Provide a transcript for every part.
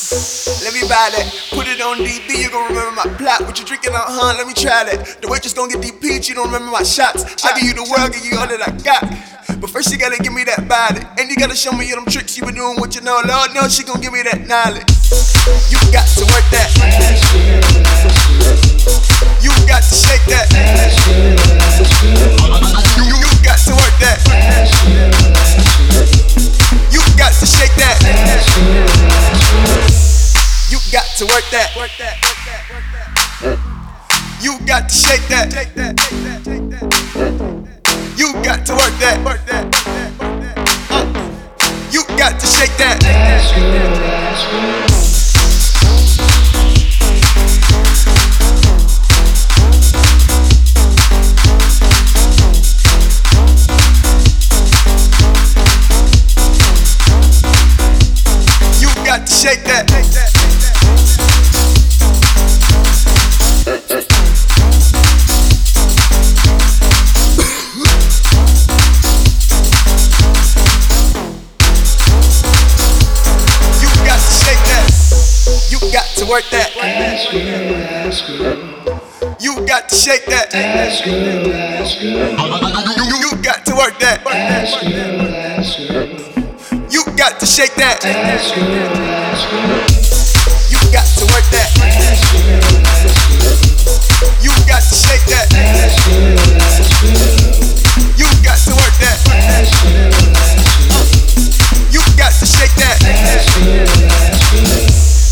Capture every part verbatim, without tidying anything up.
Let me buy that, put it on D B, you gon' remember my plot. What you drinking on, huh? Let me try that. The waitress gon' get D P, you don't remember my shots. I give you the world, give you all that I got. But first you gotta give me that body, and you gotta show me them tricks you been doing. What you know, Lord knows she gon' give me that knowledge. You got to work that. You got to shake that. You, you, you got to work that. You got to shake that. You got to work that. You got to shake that. You got to work that. Uh, you got to shake that. You got to shake that. Work that. Ask girl, ask girl. You got to shake that. Ask girl, ask girl. You, you, you got to work that. Ask girl, ask girl. You got to shake that. Ask girl, ask girl. You got to work that. Ask girl, ask girl. You got to shake that. Ask girl, ask girl. You got to work that. Ask girl, ask girl. You got to shake that. Ask girl, ask girl.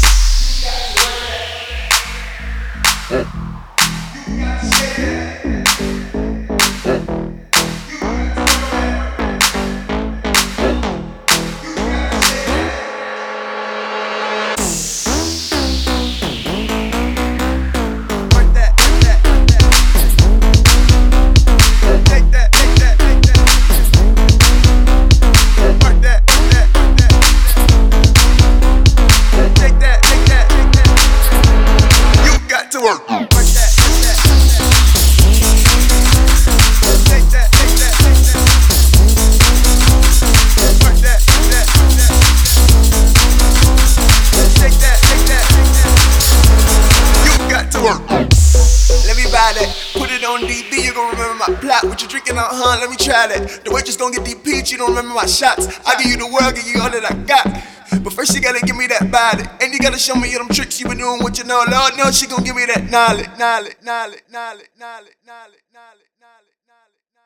Put it on D B, you gon' remember my plot. What you drinking on, huh? Let me try that. The waitress gon' get D P, you don't remember my shots. I give you the world, give you all that I got. But first you gotta give me that body, and you gotta show me them tricks you been doing. What you know, Lord knows she gon' give me that knowledge, knowledge, knowledge, knowledge, knowledge, knowledge, knowledge, knowledge, knowledge.